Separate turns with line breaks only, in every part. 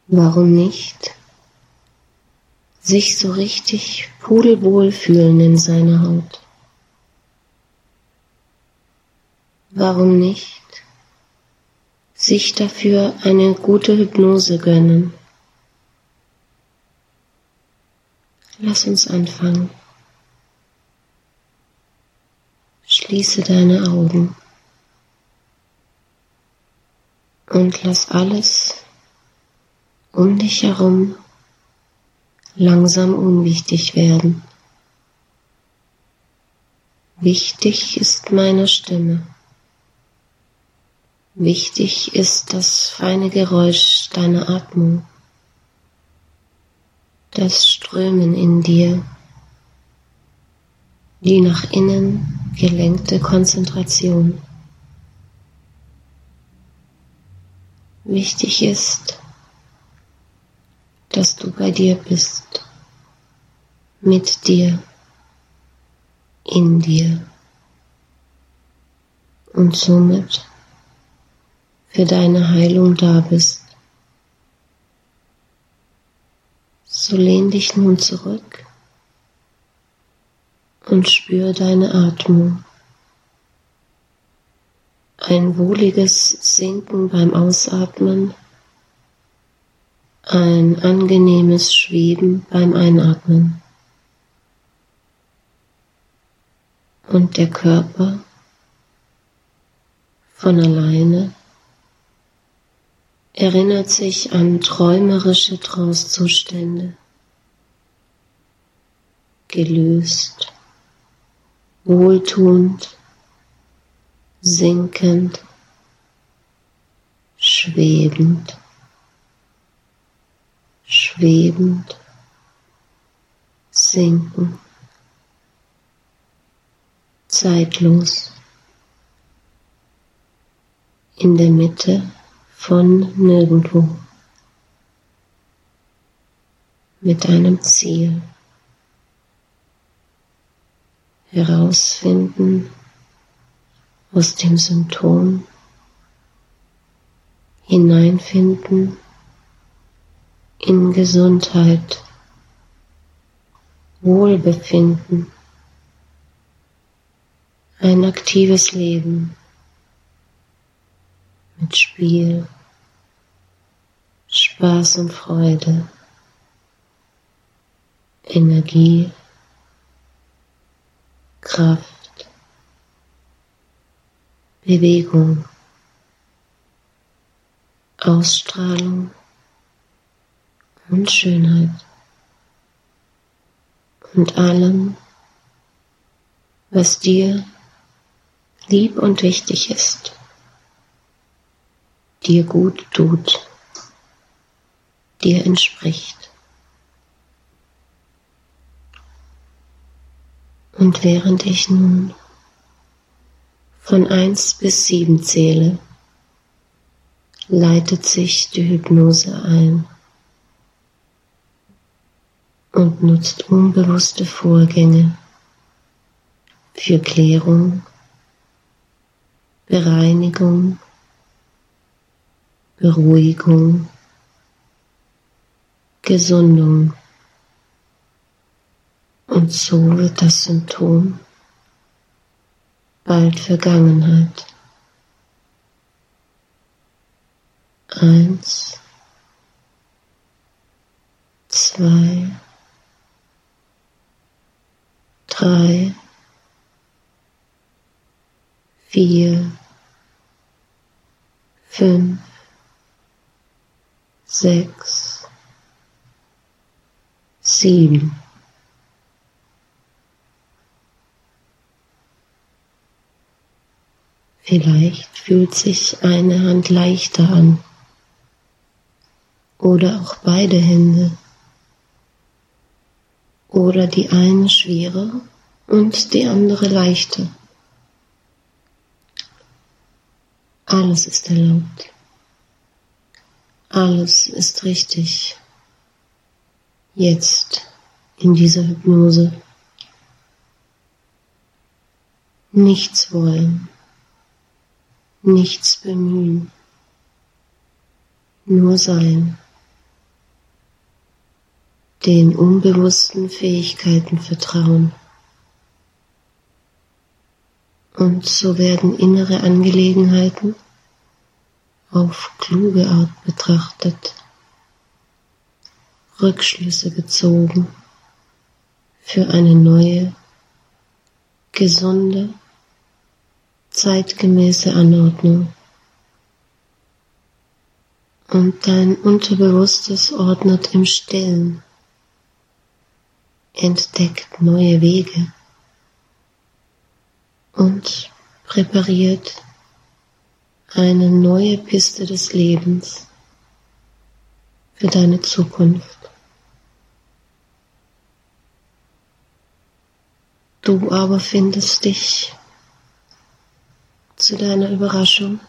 Warum nicht sich so richtig pudelwohl fühlen in seiner Haut? Warum nicht sich dafür eine gute Hypnose gönnen? Lass uns anfangen. Schließe deine Augen und lass alles um dich herum langsam unwichtig werden. Wichtig ist meine Stimme. Wichtig ist das feine Geräusch deiner Atmung, das Strömen in dir, die nach innen gelenkte Konzentration. Wichtig ist, dass du bei dir bist, mit dir, in dir und somit für deine Heilung da bist. So lehn dich nun zurück und spür deine Atmung. Ein wohliges Sinken beim Ausatmen, ein angenehmes Schweben beim Einatmen. Und der Körper von alleine erinnert sich an träumerische Trancezustände, gelöst, wohltuend, sinkend, schwebend, schwebend, sinken, zeitlos, in der Mitte von nirgendwo, mit einem Ziel, herausfinden aus dem Symptom, hineinfinden in Gesundheit, Wohlbefinden, ein aktives Leben mit Spiel, Spaß und Freude, Energie, Kraft, Bewegung, Ausstrahlung und Schönheit und allem, was dir lieb und wichtig ist, dir gut tut, dir entspricht. Und während ich nun von 1 bis 7 zähle, leitet sich die Hypnose ein und nutzt unbewusste Vorgänge für Klärung, Bereinigung, Beruhigung, Gesundung. Und so wird das Symptom bald Vergangenheit. 1, 2, 3, 4, 5, 6, 7. Vielleicht fühlt sich eine Hand leichter an oder auch beide Hände oder die eine schwerer und die andere leichter. Alles ist erlaubt. Alles ist richtig. Jetzt in dieser Hypnose. Nichts wollen. Nichts bemühen, nur sein, den unbewussten Fähigkeiten vertrauen. Und so werden innere Angelegenheiten auf kluge Art betrachtet, Rückschlüsse gezogen für eine neue, gesunde, zeitgemäße Anordnung. Und dein Unterbewusstes ordnet im Stillen, entdeckt neue Wege und präpariert eine neue Piste des Lebens für deine Zukunft. Du aber findest dich zu deiner Überraschung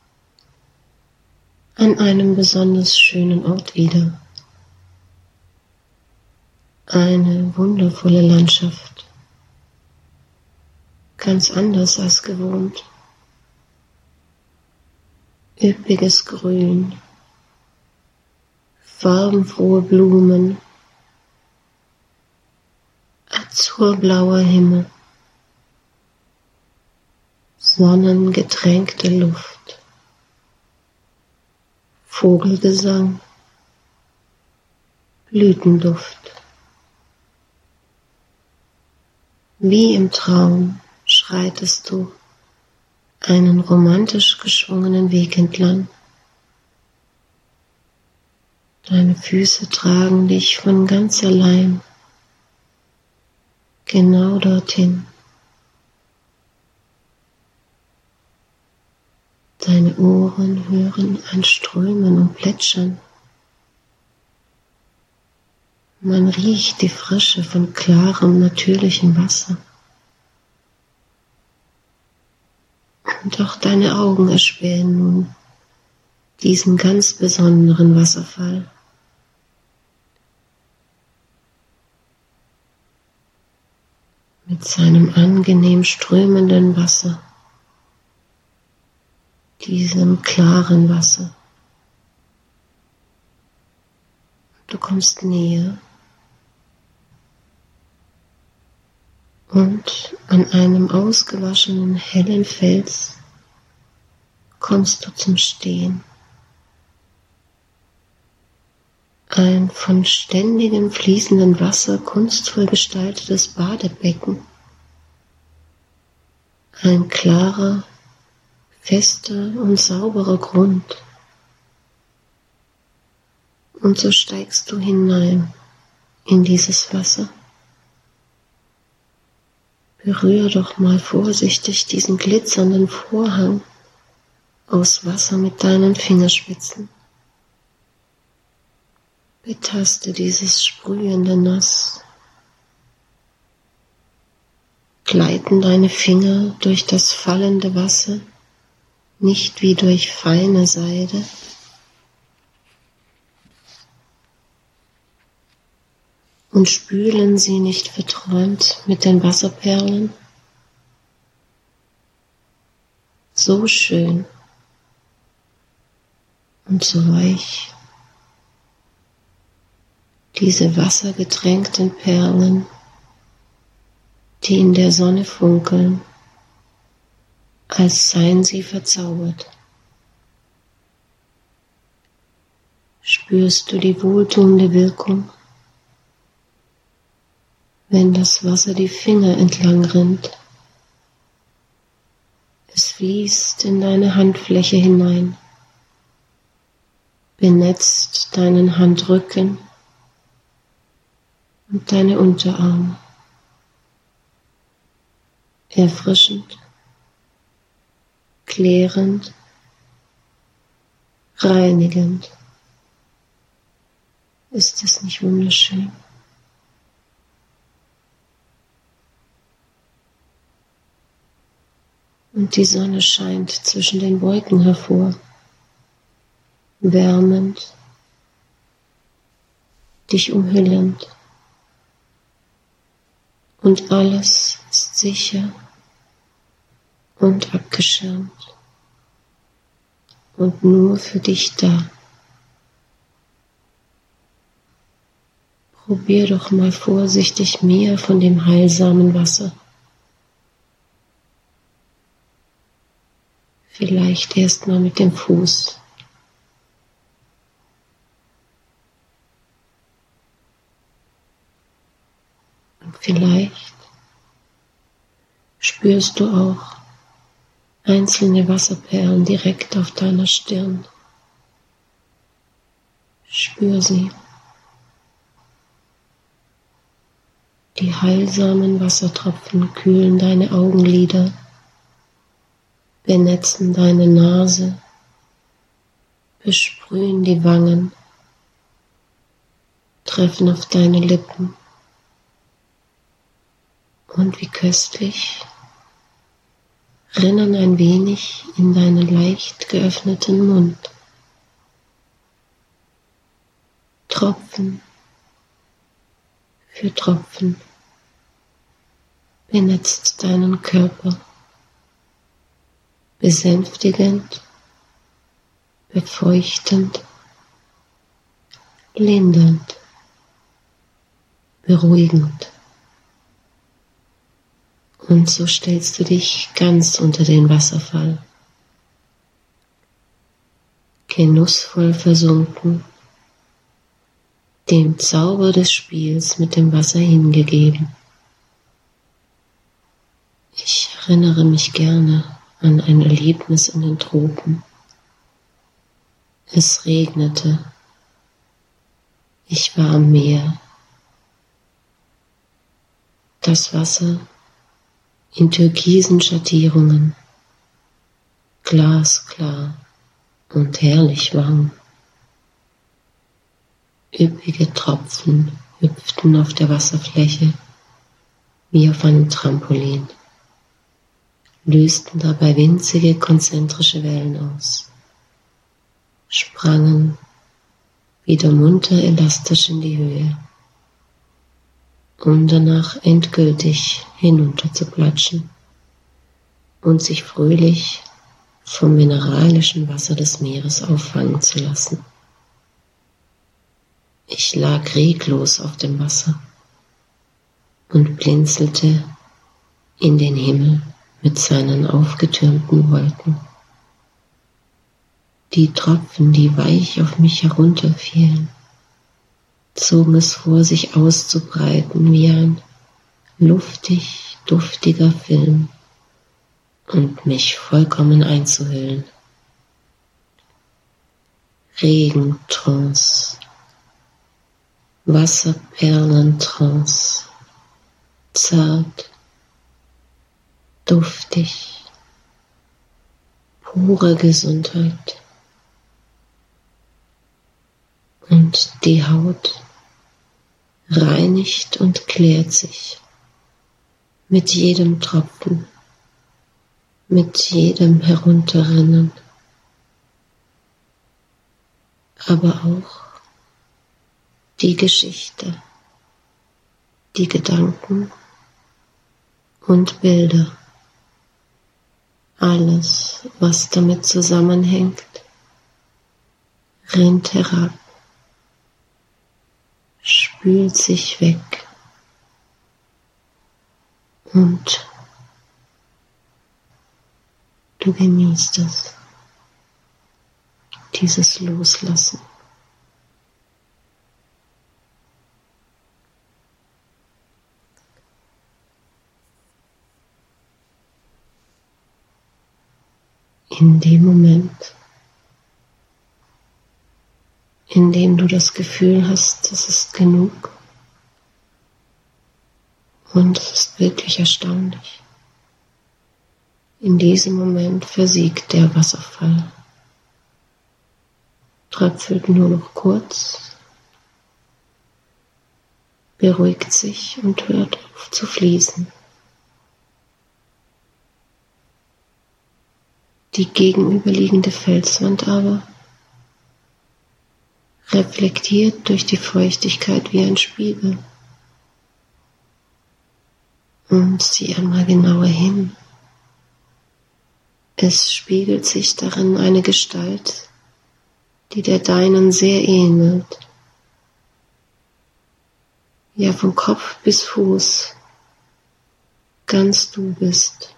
an einem besonders schönen Ort wieder. Eine wundervolle Landschaft, ganz anders als gewohnt. Üppiges Grün, farbenfrohe Blumen, azurblauer Himmel, sonnengetränkte Luft, Vogelgesang, Blütenduft. Wie im Traum schreitest du einen romantisch geschwungenen Weg entlang. Deine Füße tragen dich von ganz allein genau dorthin. Deine Ohren hören ein Strömen und Plätschern. Man riecht die Frische von klarem, natürlichem Wasser. Und auch deine Augen erspähen nun diesen ganz besonderen Wasserfall. Mit seinem angenehm strömenden Wasser, diesem klaren Wasser. Du kommst näher und an einem ausgewaschenen hellen Fels kommst du zum Stehen. Ein von ständigem fließendem Wasser kunstvoll gestaltetes Badebecken. Ein klarer, fester und sauberer Grund. Und so steigst du hinein in dieses Wasser. Berühr doch mal vorsichtig diesen glitzernden Vorhang aus Wasser mit deinen Fingerspitzen. Betaste dieses sprühende Nass. Gleiten deine Finger durch das fallende Wasser, nicht wie durch feine Seide. Und spülen sie nicht verträumt mit den Wasserperlen? So schön und so weich. Diese wassergetränkten Perlen, die in der Sonne funkeln, als seien sie verzaubert. Spürst du die wohltuende Wirkung, wenn das Wasser die Finger entlang rinnt? Es fließt in deine Handfläche hinein, benetzt deinen Handrücken und deine Unterarme. Erfrischend, klärend, reinigend. Ist es nicht wunderschön? Und die Sonne scheint zwischen den Wolken hervor, wärmend, dich umhüllend. Und alles ist sicher und abgeschirmt und nur für dich da. Probier doch mal vorsichtig mehr von dem heilsamen Wasser. Vielleicht erst mal mit dem Fuß. Und vielleicht spürst du auch einzelne Wasserperlen direkt auf deiner Stirn. Spür sie. Die heilsamen Wassertropfen kühlen deine Augenlider, benetzen deine Nase, besprühen die Wangen, treffen auf deine Lippen und wie köstlich rinnen ein wenig in deinen leicht geöffneten Mund. Tropfen für Tropfen benetzt deinen Körper, besänftigend, befeuchtend, lindernd, beruhigend. Und so stellst du dich ganz unter den Wasserfall, genussvoll versunken, dem Zauber des Spiels mit dem Wasser hingegeben. Ich erinnere mich gerne an ein Erlebnis in den Tropen. Es regnete. Ich war am Meer. Das Wasser in türkisen Schattierungen, glasklar und herrlich warm. Üppige Tropfen hüpften auf der Wasserfläche wie auf einem Trampolin, lösten dabei winzige konzentrische Wellen aus, sprangen wieder munter elastisch in die Höhe, um danach endgültig hinunter zu platschen und sich fröhlich vom mineralischen Wasser des Meeres auffangen zu lassen. Ich lag reglos auf dem Wasser und blinzelte in den Himmel mit seinen aufgetürmten Wolken. Die Tropfen, die weich auf mich herunterfielen, zogen es vor, sich auszubreiten wie ein luftig, duftiger Film und mich vollkommen einzuhüllen. Regentrance, Wasserperlentrance, zart, duftig, pure Gesundheit. Und die Haut reinigt und klärt sich mit jedem Tropfen, mit jedem Herunterrinnen, aber auch die Geschichte, die Gedanken und Bilder, alles, was damit zusammenhängt, rinnt herab, spült sich weg und du genießt es, dieses Loslassen. In dem Moment, in dem du das Gefühl hast, es ist genug und es ist wirklich erstaunlich. In diesem Moment versiegt der Wasserfall, tröpfelt nur noch kurz, beruhigt sich und hört auf zu fließen. Die gegenüberliegende Felswand aber reflektiert durch die Feuchtigkeit wie ein Spiegel. Und sieh einmal genauer hin. Es spiegelt sich darin eine Gestalt, die der deinen sehr ähnelt. ja von Kopf bis Fuß ganz du bist.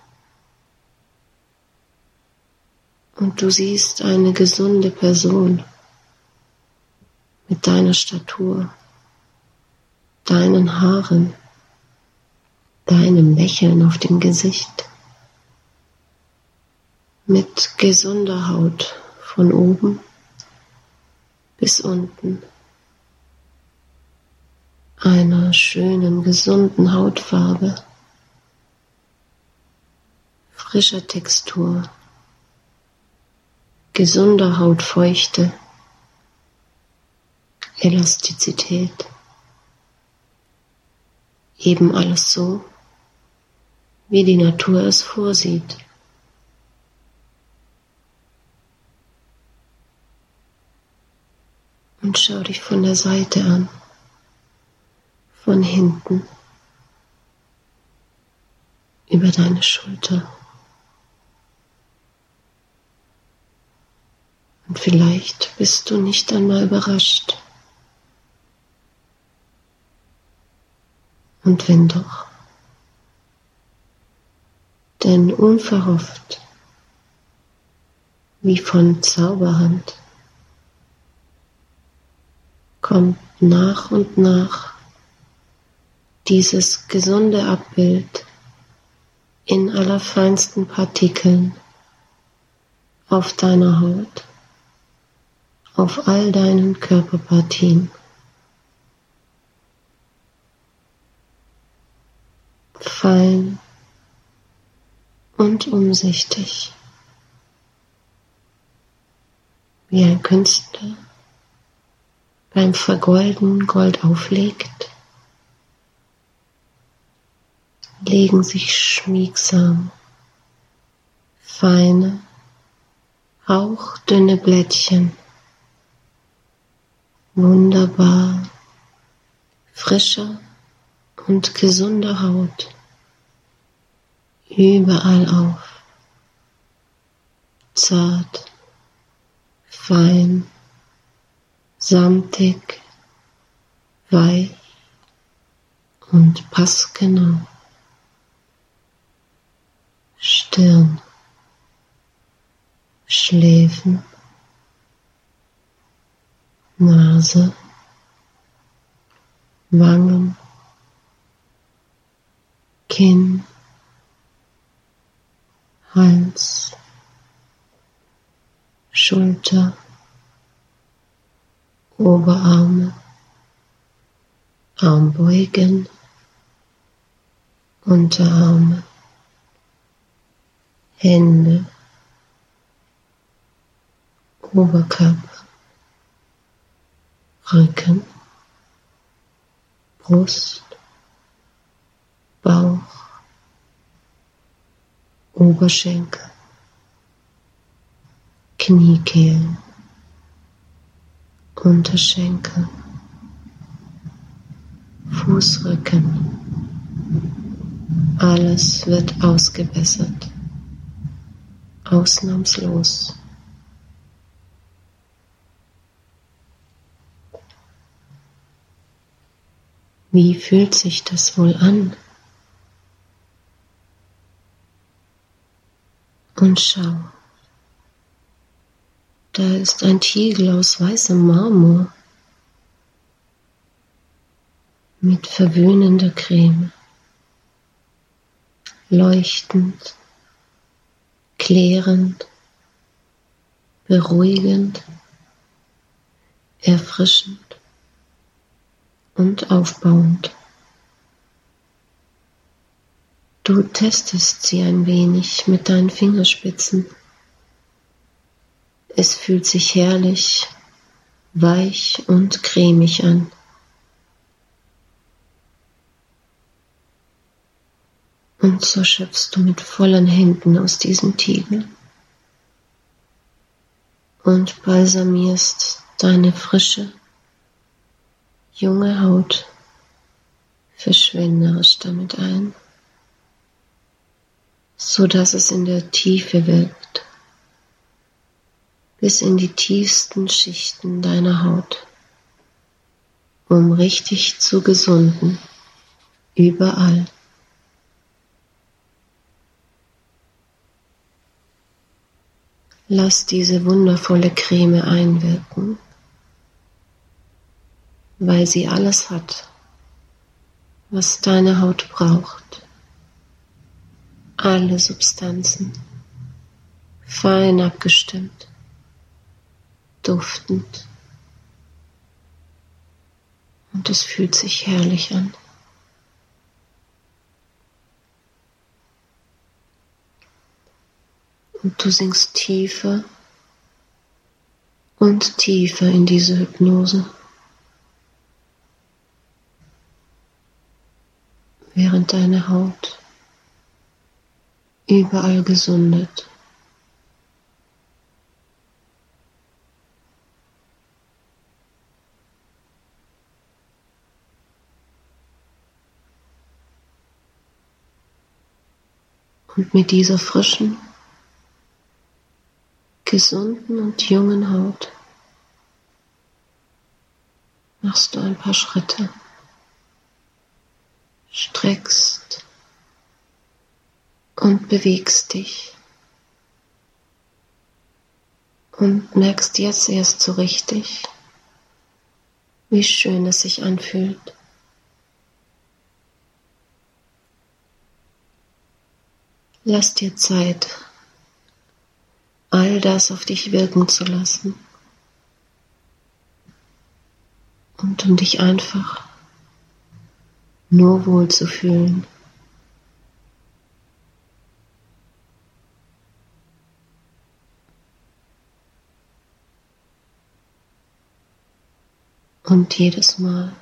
Und du siehst eine gesunde Person mit deiner Statur, deinen Haaren, deinem Lächeln auf dem Gesicht, mit gesunder Haut von oben bis unten, einer schönen, gesunden Hautfarbe, frischer Textur, gesunder Hautfeuchte, Elastizität, eben alles so, wie die Natur es vorsieht. Und schau dich von der Seite an, von hinten, über deine Schulter. Und vielleicht bist du nicht einmal überrascht. Und wenn doch, denn unverhofft, wie von Zauberhand, kommt nach und nach dieses gesunde Abbild in allerfeinsten Partikeln auf deiner Haut, auf all deinen Körperpartien. Fein und umsichtig, wie ein Künstler beim Vergolden Gold auflegt, legen sich schmiegsam feine, hauchdünne Blättchen wunderbar frischer und gesunder Haut überall auf, zart, fein, samtig, weich und passgenau. Stirn, Schläfen, Nase, Wangen, Kinn, Hals, Schulter, Oberarme, Armbeugen, Unterarme, Hände, Oberkörper, Rücken, Brust, Bauch, Oberschenkel, Kniekehlen, Unterschenkel, Fußrücken. Alles wird ausgebessert, ausnahmslos. Wie fühlt sich das wohl an? Und schau, da ist ein Tiegel aus weißem Marmor mit verwöhnender Creme, leuchtend, klärend, beruhigend, erfrischend und aufbauend. Du testest sie ein wenig mit deinen Fingerspitzen. Es fühlt sich herrlich, weich und cremig an. Und so schöpfst du mit vollen Händen aus diesem Tiegel und balsamierst deine frische, junge Haut verschwenderisch damit ein, so dass es in der Tiefe wirkt, bis in die tiefsten Schichten deiner Haut um richtig zu gesunden, überall. Lass diese wundervolle Creme einwirken, weil sie alles hat, was deine Haut braucht. Alle Substanzen, fein abgestimmt, duftend. Und es fühlt sich herrlich an. Und du sinkst tiefer und tiefer in diese Hypnose, während deine Haut überall gesundet. Und mit dieser frischen, gesunden und jungen Haut machst du ein paar Schritte, streckst und bewegst dich und merkst jetzt erst so richtig, wie schön es sich anfühlt. Lass dir Zeit, all das auf dich wirken zu lassen und um dich einfach nur wohlzufühlen. Und jedes Mal,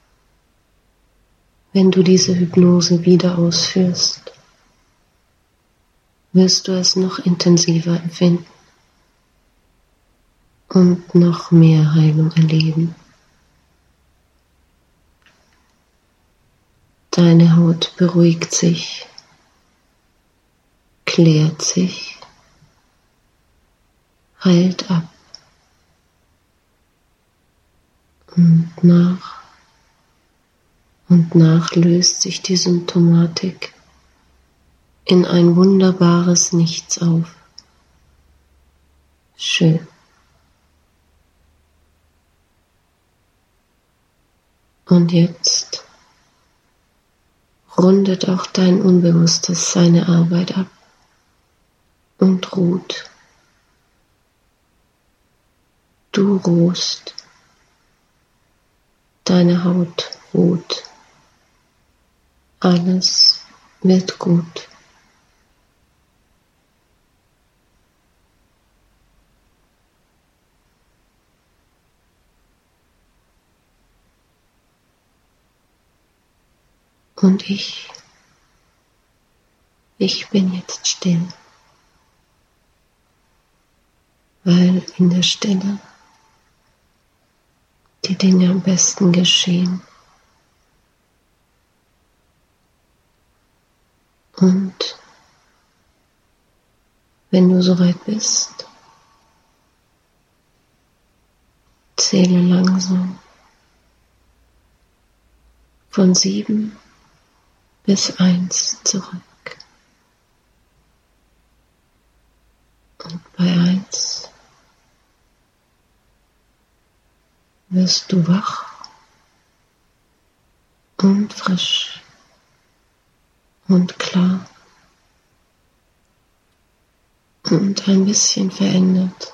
wenn du diese Hypnose wieder ausführst, wirst du es noch intensiver empfinden und noch mehr Heilung erleben. Deine Haut beruhigt sich, klärt sich, heilt ab und nach löst sich die Symptomatik in ein wunderbares Nichts auf. Schön. Und jetzt rundet auch dein Unbewusstes seine Arbeit ab und ruht. Du ruhst, deine Haut ruht, alles wird gut. Und ich bin jetzt still, weil in der Stille die Dinge am besten geschehen. Und wenn du soweit bist, zähle langsam von 7 bis 1 zurück. Und bei 1 wirst du wach und frisch und klar und ein bisschen verändert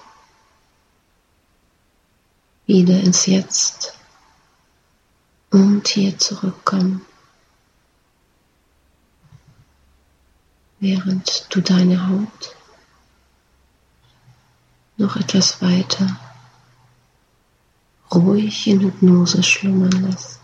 wieder ins Jetzt und hier zurückkommen, während du deine Haut noch etwas weiter ruhig in Hypnose schlummern lässt.